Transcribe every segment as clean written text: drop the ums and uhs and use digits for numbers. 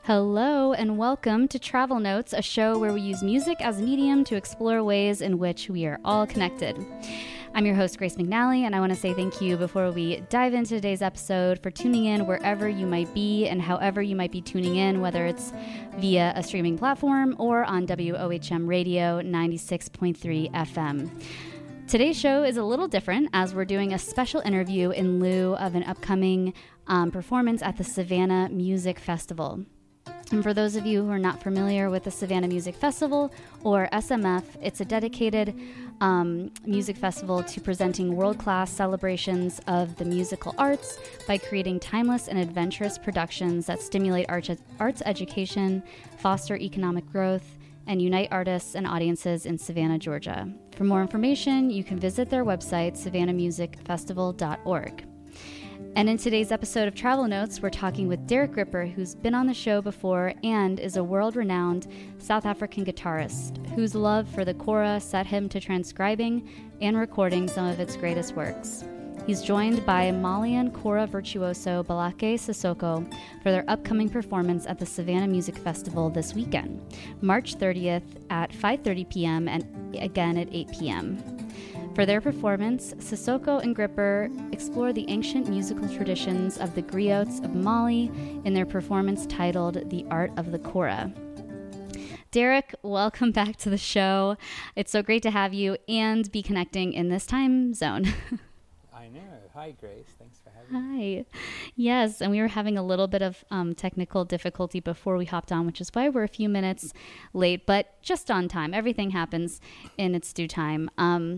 Hello and welcome to Travel Notes, a show where we use music as a medium to explore ways in which we are all connected. I'm your host, Grace McNally, and I want to say thank you before we dive into today's episode for tuning in wherever you might be and however you might be tuning in, whether it's via a streaming platform or on WOHM Radio 96.3 FM. Today's show is a little different as we're doing a special interview in lieu of an upcoming performance at the Savannah Music Festival. And for those of you who are not familiar with the Savannah Music Festival, or SMF, it's a dedicated music festival to presenting world-class celebrations of the musical arts by creating timeless and adventurous productions that stimulate arts education, foster economic growth, and unite artists and audiences in Savannah, Georgia. For more information, you can visit their website, savannahmusicfestival.org. And in today's episode of Travel Notes, we're talking with Derek Gripper, who's been on the show before and is a world-renowned South African guitarist whose love for the kora set him to transcribing and recording some of its greatest works. He's joined by Malian kora virtuoso Balake Sissoko for their upcoming performance at the Savannah Music Festival this weekend, March 30th at 5:30 p.m. and again at 8 p.m. For their performance, Sissoko and Gripper explore the ancient musical traditions of the griots of Mali in their performance titled The Art of the Kora. Derek, welcome back to the show. It's so great to have you and be connecting in this time zone. I know. Hi, Grace. Thanks for having me. Hi. Yes, and we were having a little bit of technical difficulty before we hopped on, which is why we're a few minutes late, but just on time. Everything happens in its due time.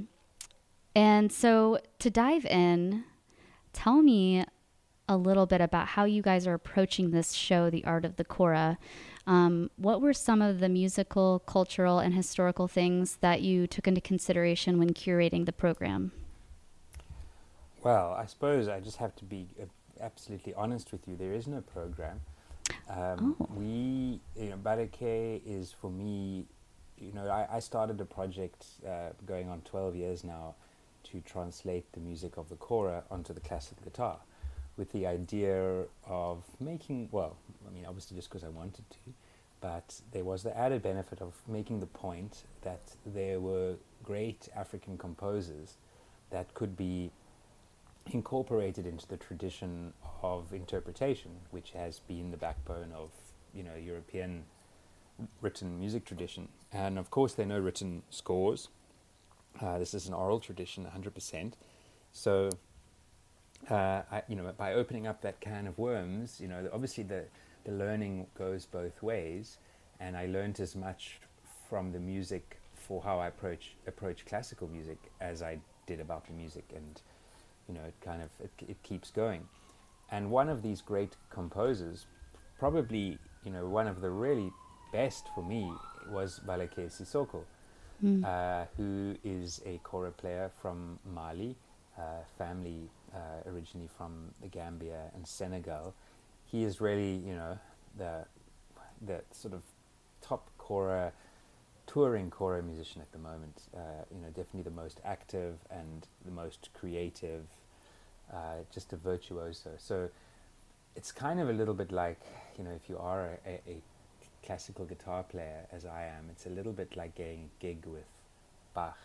And so to dive in, tell me a little bit about how you guys are approaching this show, The Art of the Kora. What were some of the musical, cultural, and historical things that you took into consideration when curating the program? Well, I suppose I just have to be absolutely honest with you. There is no program. Balake is for me, I started a project going on 12 years now to translate the music of the kora onto the classical guitar with the idea of making, obviously just because I wanted to, but there was the added benefit of making the point that there were great African composers that could be incorporated into the tradition of interpretation, which has been the backbone of, European written music tradition. And of course there are no written scores. This is an oral tradition, 100%. So, by opening up that can of worms, obviously the learning goes both ways, and I learned as much from the music for how I approach classical music as I did about the music, and it keeps going. And one of these great composers, probably one of the really best for me, was Balake Sissoko. Who is a kora player from Mali, family originally from the Gambia and Senegal. He is really, the sort of top touring kora musician at the moment. Definitely the most active and the most creative, just a virtuoso. So it's kind of a little bit like, if you are a classical guitar player as I am, it's a little bit like getting a gig with Bach,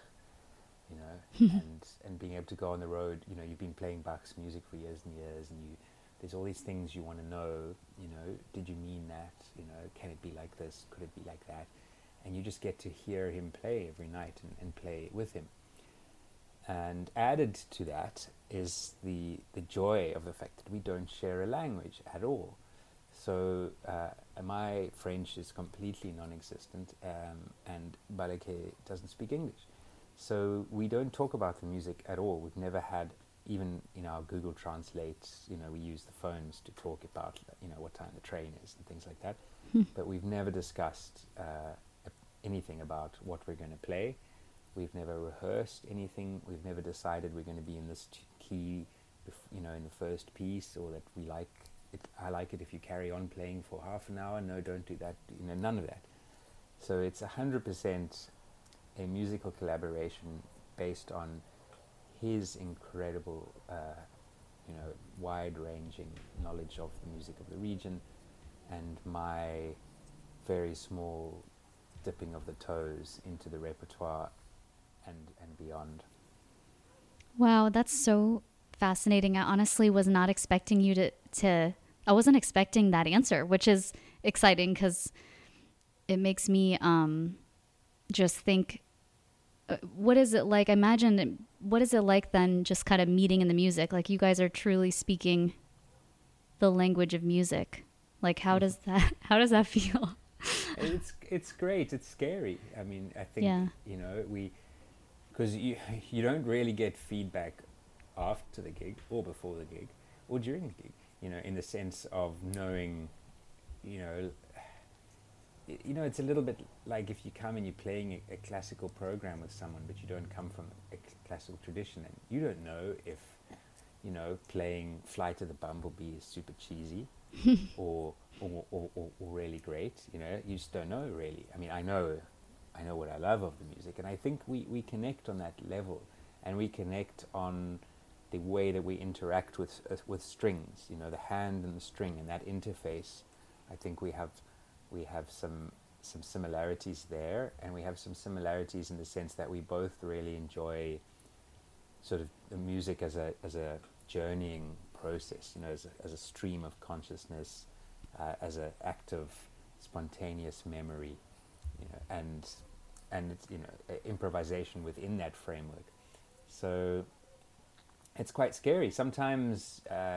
and being able to go on the road. You've been playing Bach's music for years and years, and there's all these things you want to know. Did you mean that? Can it be like this? Could it be like that? And you just get to hear him play every night and play with him. And added to that is the joy of the fact that we don't share a language at all. So my French is completely non-existent, and Balake doesn't speak English. So we don't talk about the music at all. We've never had, even in our Google Translate, we use the phones to talk about, what time the train is and things like that. But we've never discussed anything about what we're going to play. We've never rehearsed anything. We've never decided we're going to be in this key, in the first piece, or that we like it. I like it if you carry on playing for half an hour. No, don't do that. None of that. So it's 100% a musical collaboration based on his incredible, wide-ranging knowledge of the music of the region, and my very small dipping of the toes into the repertoire and beyond. Wow, that's so fascinating. I honestly was not expecting you to I wasn't expecting that answer, which is exciting because it makes me just think, what is it like? I imagine, what is it like then just kind of meeting in the music? Like you guys are truly speaking the language of music. Like how does that feel? It's great. It's scary. I mean, I think, Yeah. because you don't really get feedback after the gig or before the gig or during the gig, in the sense of knowing, you know, it's a little bit like if you come and you're playing a classical program with someone, but you don't come from a classical tradition, and you don't know if, playing Flight of the Bumblebee is super cheesy or really great. You just don't know really. I mean, I know what I love of the music, and I think we connect on that level, and we connect on the way that we interact with strings, the hand and the string, and that interface. I think we have some similarities there, and we have some similarities in the sense that we both really enjoy sort of the music as a journeying process, as a stream of consciousness, as an act of spontaneous memory, and it's improvisation within that framework. So it's quite scary sometimes.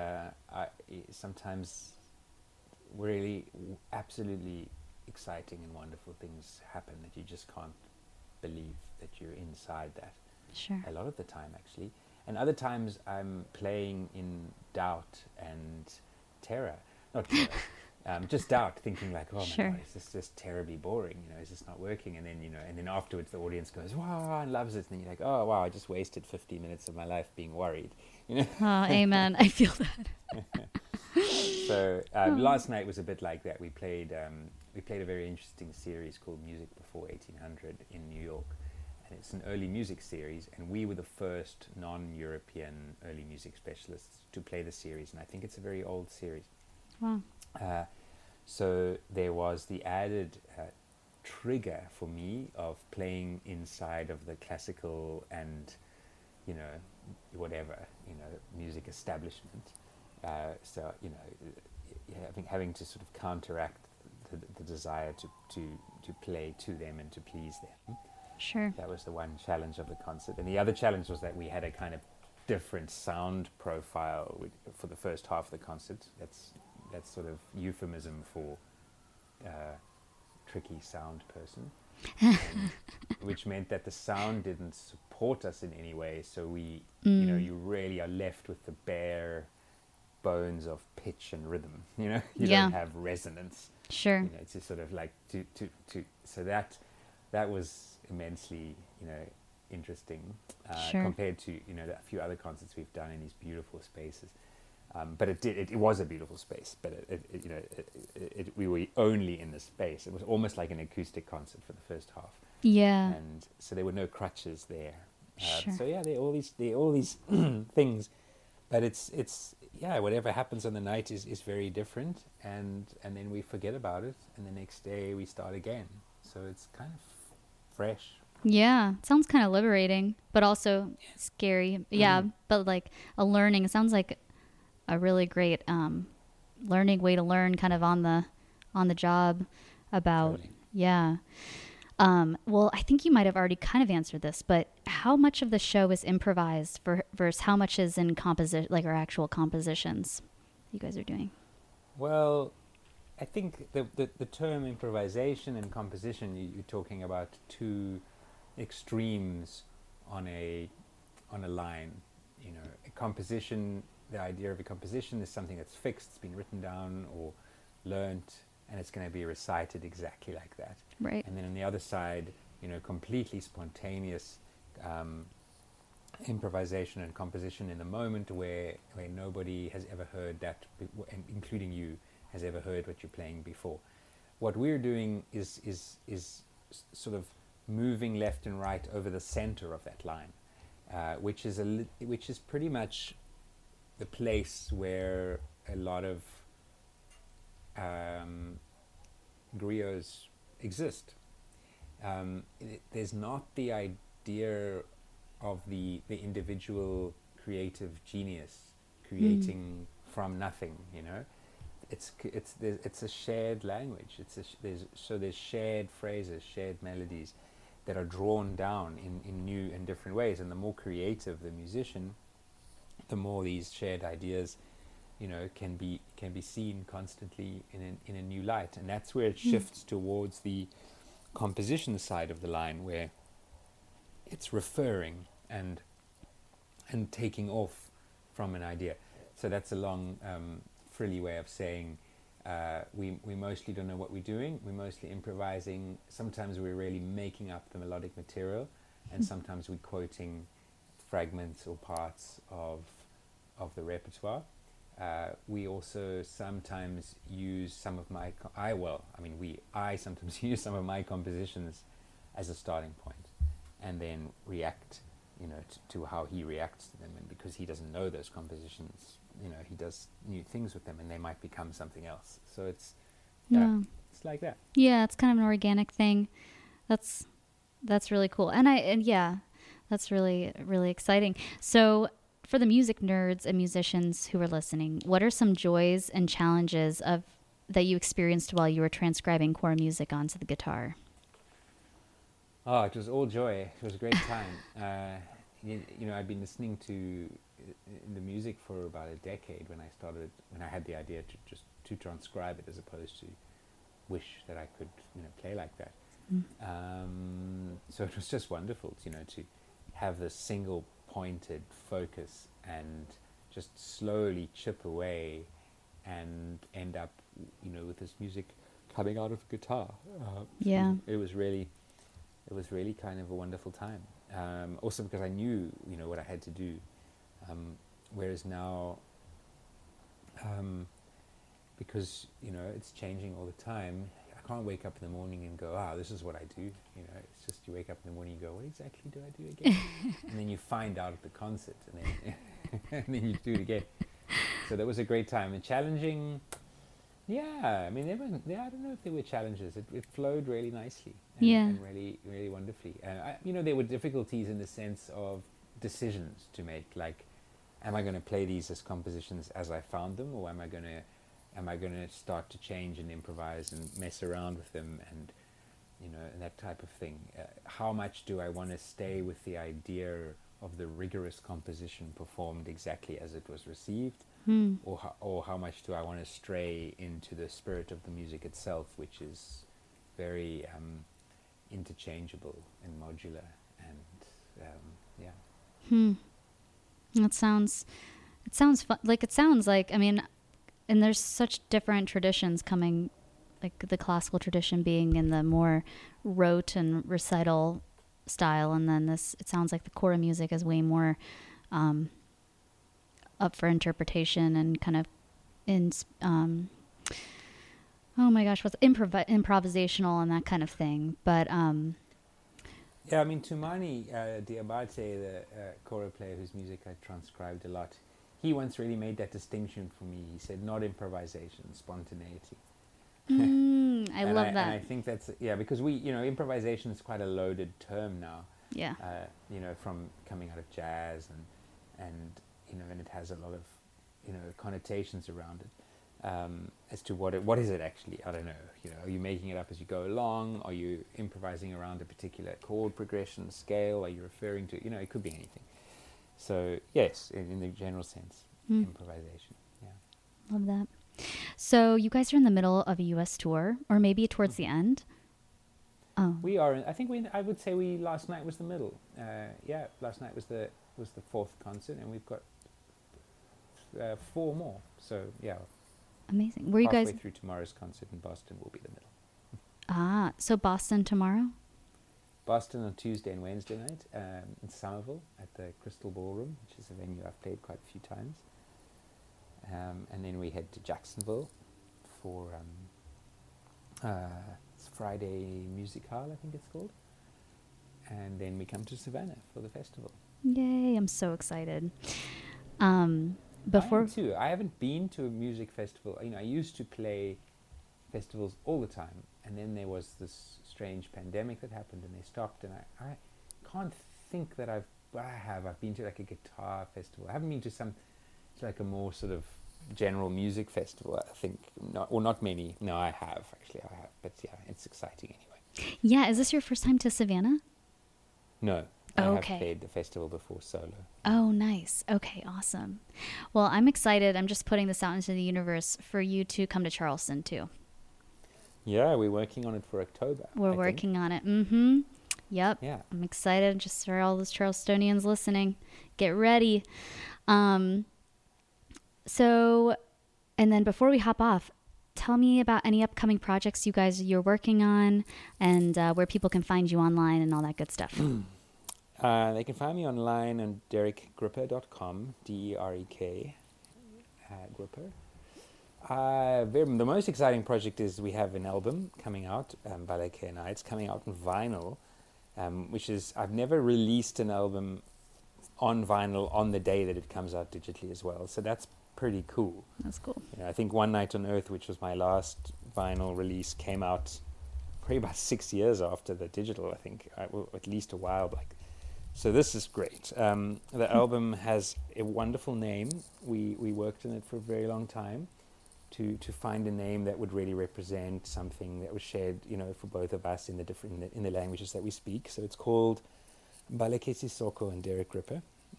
Sometimes really absolutely exciting and wonderful things happen that you just can't believe that you're inside that. Sure. A lot of the time, actually. And other times I'm playing in doubt and terror. Not terror, just doubt, thinking like, oh Sure. my God, is this just terribly boring? Is this not working? And then, and then afterwards the audience goes, wow, and loves it. And then you're like, oh, wow, I just wasted 50 minutes of my life being worried. Oh, amen. I feel that. So last night was a bit like that. We played a very interesting series called Music Before 1800 in New York. And it's an early music series, and we were the first non-European early music specialists to play the series, and I think it's a very old series. Wow. So there was the added trigger for me of playing inside of the classical and, whatever, music establishment. So, having to sort of counteract the desire to play to them and to please them. Sure. That was the one challenge of the concert. And the other challenge was that we had a kind of different sound profile for the first half of the concert. That's sort of euphemism for tricky sound person, which meant that the sound didn't support us in any way. So we, you really are left with the bare bones of pitch and rhythm. You don't have resonance. Sure. It's just sort of like so that was immensely, interesting compared to a few other concerts we've done in these beautiful spaces. But it was a beautiful space. But we were only in the space. It was almost like an acoustic concert for the first half. Yeah. And so there were no crutches there. Sure. So yeah, there are all these things. But it's whatever happens on the night is very different, and then we forget about it, and the next day we start again. So it's kind of fresh. Yeah, it sounds kind of liberating, but also scary. Yeah, but like a learning. It sounds like a really great learning way to learn, kind of on the job about. Totally. Yeah. Well, I think you might have already kind of answered this, but how much of the show is improvised versus how much is in composition, like our actual compositions you guys are doing? Well, I think the term improvisation and composition, you're talking about two extremes on a line. A composition, the idea of a composition is something that's fixed, it's been written down or learnt, and it's going to be recited exactly like that. Right. And then on the other side, completely spontaneous improvisation and composition in the moment where nobody has ever heard that, including you, has ever heard what you're playing before. What we're doing is sort of moving left and right over the center of that line, which is pretty much the place where a lot of griots exist. There's not the idea of the individual creative genius creating from nothing. It's a shared language. There's shared phrases, shared melodies that are drawn down in new and different ways. And the more creative the musician, the more these shared ideas, can be seen constantly in a new light. And that's where it shifts towards the composition side of the line, where it's referring and taking off from an idea. So that's a long frilly way of saying we mostly don't know what we're doing. We're mostly improvising. Sometimes we're really making up the melodic material, and sometimes we're quoting fragments or parts of the repertoire. We also sometimes use some of my I sometimes use some of my compositions as a starting point, and then react to how he reacts to them. And because he doesn't know those compositions, he does new things with them, and they might become something else. So it's it's like that. Yeah, it's kind of an organic thing. That's really cool. And yeah, that's really, really exciting. So for the music nerds and musicians who are listening, what are some joys and challenges that you experienced while you were transcribing core music onto the guitar? Oh, it was all joy. It was a great time. I'd been listening to the music for about a decade when I had the idea to transcribe it, as opposed to wish that I could play like that. So it was just wonderful to have this single pointed focus and just slowly chip away and end up with this music coming out of the guitar. It was really kind of a wonderful time. Also because I knew what I had to do, whereas now because it's changing all the time, I can't wake up in the morning and go, this is what I do. It's just you wake up in the morning and go, what exactly do I do again? And then you find out at the concert, and then and then you do it again. So that was a great time. And challenging, I don't know if there were challenges. It flowed really nicely and really, really wonderfully. There were difficulties in the sense of decisions to make, like, am I going to play these as compositions as I found them, or am I going to start to change and improvise and mess around with them, and and that type of thing. How much do I want to stay with the idea of the rigorous composition performed exactly as it was received, or how much do I want to stray into the spirit of the music itself, which is very interchangeable and modular, and It sounds fun. It sounds like, and there's such different traditions coming, like the classical tradition being in the more rote and recital style, and then it sounds like the core music is way more up for interpretation and kind of oh my gosh, what's improvisational and that kind of thing. But Toumani Diabate, the kora player whose music I transcribed a lot, he once really made that distinction for me. He said, not improvisation, spontaneity. I love that. And I think that's, because improvisation is quite a loaded term now. Yeah. From coming out of jazz and it has a lot of, connotations around it. As to what is it actually? I don't know. Are you making it up as you go along? Are you improvising around a particular chord progression, scale? Are you referring to, it could be anything. So yes, in the general sense, improvisation. Yeah. Love that. So you guys are in the middle of a U.S. tour, or maybe towards the end? Oh. We are. I would say last night was the middle. Last night was the fourth concert, and we've got 4 more. So yeah. Amazing. Were you guys halfway through tomorrow's concert in Boston will be the middle. So Boston tomorrow? Boston on Tuesday and Wednesday night in Somerville at the Crystal Ballroom, which is a venue I've played quite a few times. And then we head to Jacksonville for it's Friday Music Hall, I think it's called. And then we come to Savannah for the festival. Yay, I'm so excited. I am too. I haven't been to a music festival. I used to play festivals all the time. And then there was this strange pandemic that happened, and they stopped. And I can't think that I've been to like a guitar festival. I haven't been to like a more sort of general music festival, I think. Not many. No, I have. But yeah, it's exciting anyway. Yeah, is this your first time to Savannah? No. I have played the festival before solo. Oh, nice. Okay, awesome. Well, I'm excited. I'm just putting this out into the universe for you to come to Charleston too. Yeah, we're working on it for October. We're working on it. Mm-hmm. Yep. Yeah. I'm excited. Just for all those Charlestonians listening, get ready. So, and then before we hop off, tell me about any upcoming projects you're working on, and where people can find you online and all that good stuff. They can find me online on derekgripper.com, DEREK, Gripper. The most exciting project is we have an album coming out, Ballet Night. It's coming out on vinyl, which is, I've never released an album on vinyl on the day that it comes out digitally as well. So that's pretty cool. That's cool. I think One Night on Earth, which was my last vinyl release, came out probably about 6 years after the digital, I think, at least a while back. So this is great. The album has a wonderful name. We worked on it for a very long time to find a name that would really represent something that was shared, for both of us in the languages that we speak. So it's called Baleke Sissoko and Derek Gripper.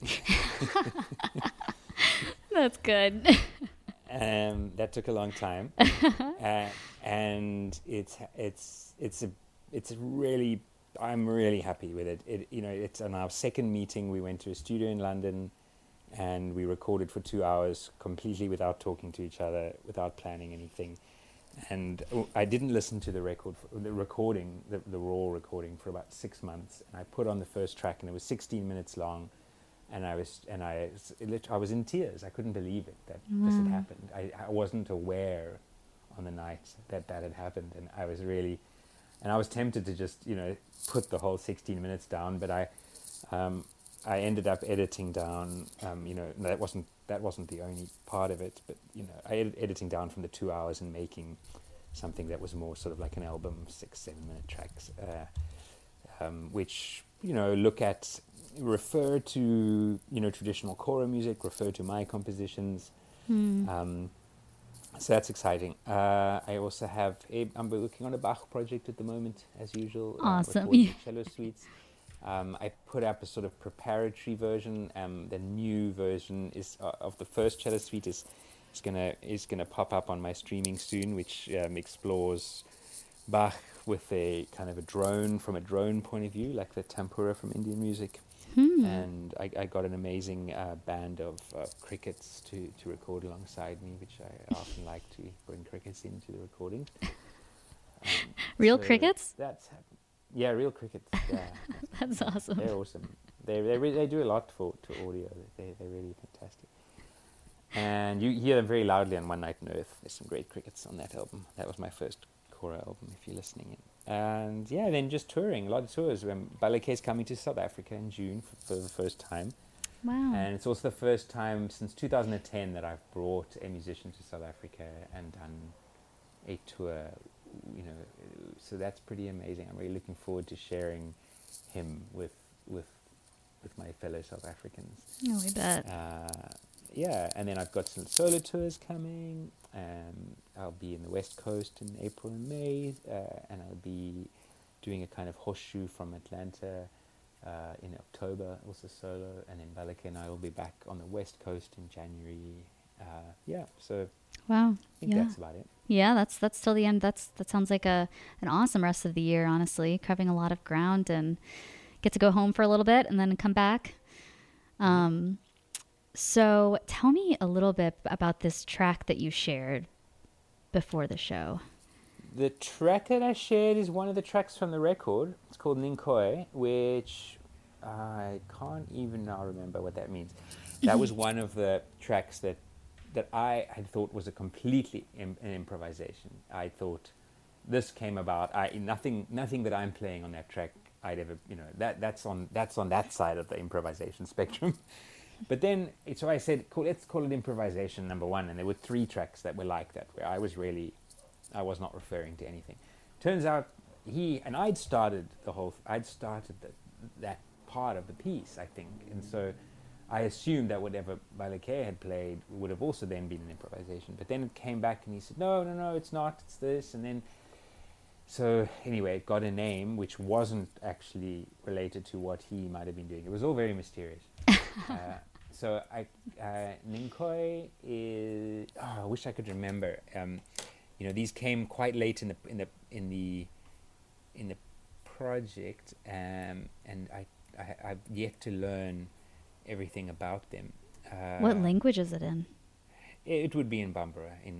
That's good. That took a long time, and I'm really happy with it. It's on our second meeting. We went to a studio in London, and we recorded for 2 hours completely without talking to each other, without planning anything. And I didn't listen to the raw recording for about 6 months. And I put on the first track, and it was 16 minutes long. And I was in tears. I couldn't believe it that this had happened. I wasn't aware on the night that had happened, and I was tempted to just put the whole 16 minutes down, but I ended up editing down. That wasn't the only part of it, but I editing down from the 2 hours and making something that was more sort of like an album, 6-7 minute tracks, which refer to traditional choral music, refer to my compositions. So that's exciting. I also I'm working on a Bach project at the moment, as usual. Awesome. Cello suites. I put up a sort of preparatory version. The new version of the first cello suite is gonna pop up on my streaming soon, which explores Bach with a kind of from a drone point of view, like the tempura from Indian music. And I got an amazing band of crickets to record alongside me, which I often like to bring crickets into the recording. Real crickets? Yeah, real crickets. Yeah, that's awesome. They're awesome. They do a lot to audio. They're really fantastic. And you hear them very loudly on One Night on Earth. There's some great crickets on that album. That was my first choral album, if you're listening in. And yeah, then just touring, a lot of tours. Ballet is coming to South Africa in June for the first time. Wow. And it's also the first time since 2010 that I've brought a musician to South Africa and done a tour, so that's pretty amazing. I'm really looking forward to sharing him with my fellow South Africans. Oh, I bet. Yeah, and then I've got some solo tours coming. I'll be in the West Coast in April and May, and I'll be doing a kind of horseshoe from Atlanta in October, also solo, and then Baleke and I will be back on the West Coast in January. So wow, I think that's about it. Yeah, that's till the end. That sounds like an awesome rest of the year. Honestly, covering a lot of ground and get to go home for a little bit and then come back. So tell me a little bit about this track that you shared before the show. The track that I shared is one of the tracks from the record. It's called Ninkoi, which I can't even now remember what that means. That was one of the tracks that I had thought was a completely an improvisation. I thought this came about. Nothing that I'm playing on that track I'd ever, that's on that side of the improvisation spectrum. But then, so I said, let's call it improvisation number one. And there were 3 tracks that were like that, where I was really I was not referring to anything. Turns out I'd started that part of the piece, I think, and so I assumed that whatever Balakay had played would have also then been an improvisation. But then it came back and he said, no, it's not, it's this. And then, so anyway, it got a name which wasn't actually related to what he might have been doing. It was all very mysterious. So Ninkoi is, I wish I could remember. These came quite late in the project, and I've yet to learn everything about them. What language is it in? It would be in Bambara, in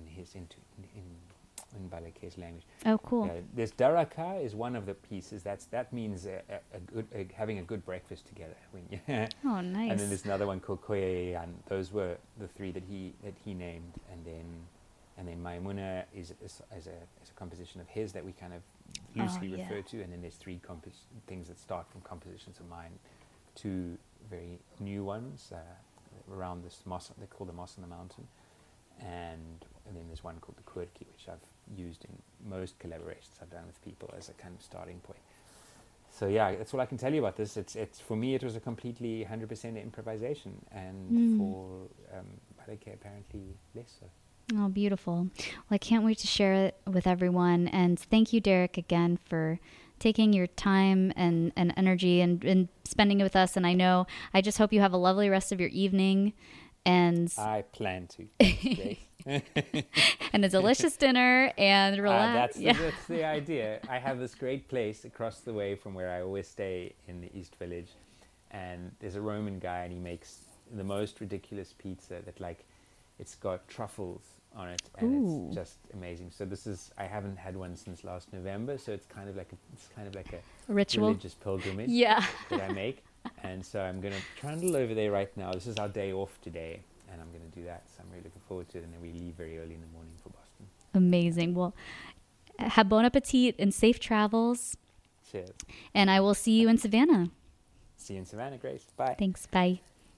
Balakay's language. Oh, cool. There's Daraka is one of the pieces. That means having a good breakfast together. Oh, nice. And then there's another one called Koye, and those were the three that he named. And then Maimuna is a composition of his that we kind of loosely refer to. And then there's three things that start from compositions of mine. Two very new ones around this moss. They call the Moss on the Mountain, and then there's one called the Kurki, which I've used in most collaborations I've done with people as a kind of starting point. So yeah, that's all I can tell you about this. It's for me, it was a completely 100% improvisation, and for Balakay apparently less so. Oh, beautiful. Well, I can't wait to share it with everyone. And thank you, Derek, again for taking your time and energy and spending it with us. And I just hope you have a lovely rest of your evening. And I plan to. And a delicious dinner and relax. That's the idea. I have this great place across the way from where I always stay in the East Village. And there's a Roman guy, and he makes the most ridiculous pizza that it's got truffles on it, and it's just amazing. So I haven't had one since last November, so it's kind of like a ritual, religious pilgrimage that I make. And so I'm going to trundle over there right now. This is our day off today, and I'm going to do that. So I'm really looking forward to it. And then we leave very early in the morning for Boston. Amazing. Well, have bon appetit and safe travels. Cheers. And I will see you in Savannah. See you in Savannah, Grace. Bye. Thanks. Bye.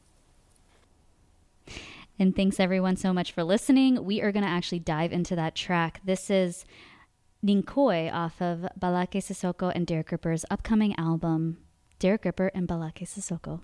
And thanks everyone so much for listening. We are going to actually dive into that track. This is Ninkoi off of Balakay Sissoko and Derek Ripper's upcoming album, Derek Ripper and Balakay Sissoko.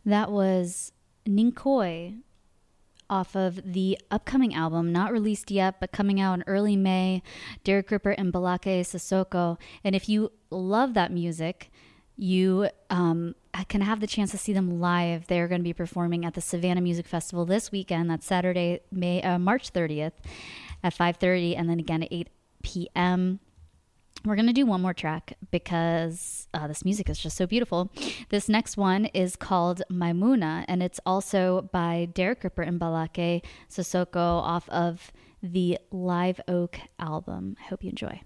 That was Ninkoi off of the upcoming album, not released yet, but coming out in early May, Derek Ripper and Balake Sissoko. And if you love that music, you can have the chance to see them live. They're going to be performing at the Savannah Music Festival this weekend. That's Saturday, March 30th at 5:30, and then again at 8 p.m. We're going to do one more track because this music is just so beautiful. This next one is called Maimuna, and it's also by Derek Ripper and Balake Sissoko off of the Live Oak album. I hope you enjoy.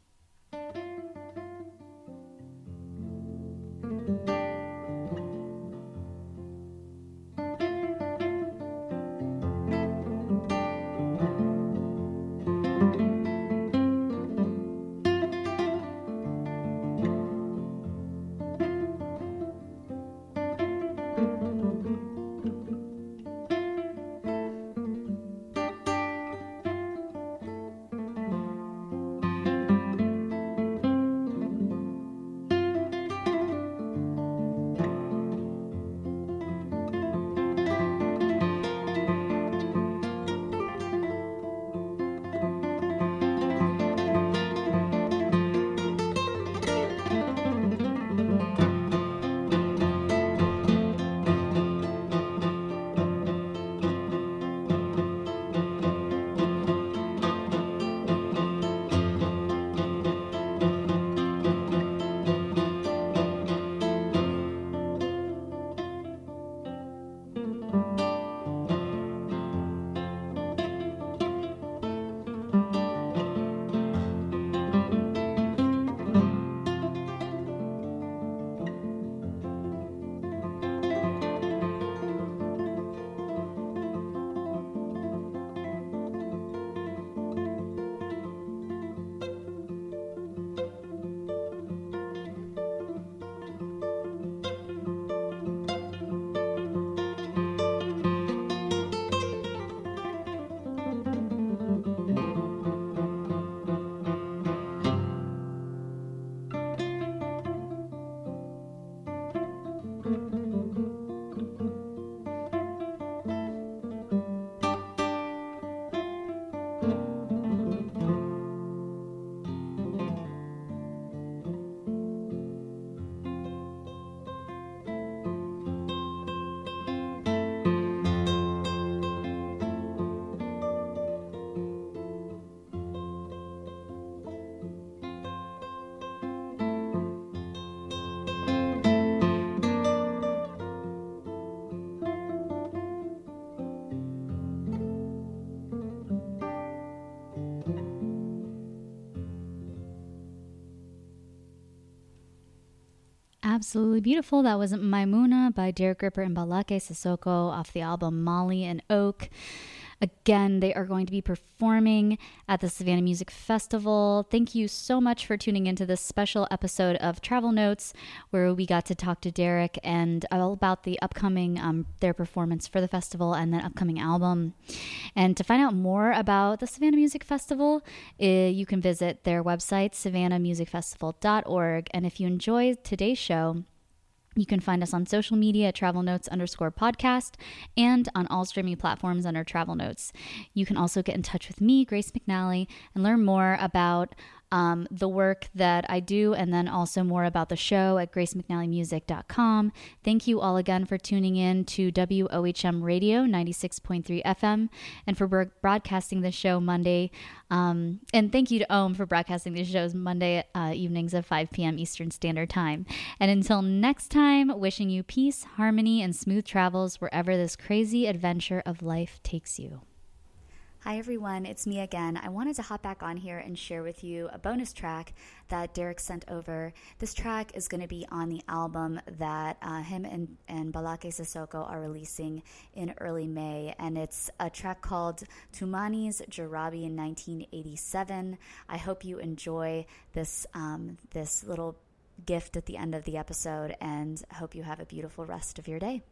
Absolutely beautiful. That was Maimuna by Derek Ripper and Balake Sissoko off the album Molly and Oak. Again, they are going to be performing at the Savannah Music Festival. Thank you so much for tuning into this special episode of Travel Notes, where we got to talk to Derek and all about the upcoming, their performance for the festival and the upcoming album. And to find out more about the Savannah Music Festival, you can visit their website, savannahmusicfestival.org. And if you enjoyed today's show, you can find us on social media at travelnotes_podcast and on all streaming platforms under Travel Notes. You can also get in touch with me, Grace McNally, and learn more about the work that I do, and then also more about the show at gracemcnallymusic.com. Thank you all again for tuning in to WOHM Radio 96.3 FM and for broadcasting the show Monday. And thank you to OM for broadcasting these shows Monday evenings at 5 p.m. Eastern Standard Time. And until next time, wishing you peace, harmony, and smooth travels wherever this crazy adventure of life takes you. Hi everyone, it's me again. I wanted to hop back on here and share with you a bonus track that Derek sent over. This track is going to be on the album that him and Balake Sissoko are releasing in early May, and it's a track called Tumani's Jarabi in 1987. I hope you enjoy this little gift at the end of the episode, and hope you have a beautiful rest of your day.